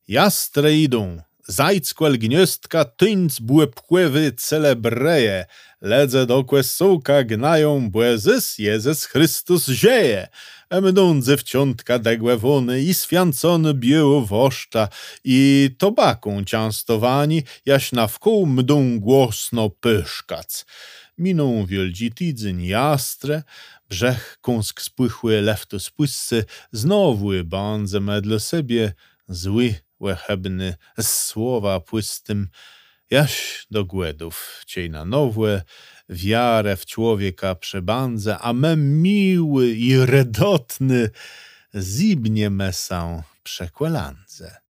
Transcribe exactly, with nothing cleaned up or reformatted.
Jastre idą, zajckwel gniostka tyńc błe pływy celebreje, ledze dokłe sołka gnają, błezys Jezes Chrystus zieje. Emdą dziewczątka degłe wony i sfiancony bieło woszcza i tobaką częstowani, jaś na wkół mdą głosno pyszkac. Miną wielgi tydzień jastre, brzech kąsk spłychły lefto spłyscy, znowu bandze medle sobie, zły łechebny z słowa płystym, jaś do głedów ciej na nowe, wiarę w człowieka przebandze, a me miły i redotny zibnie mesę przekłelandze.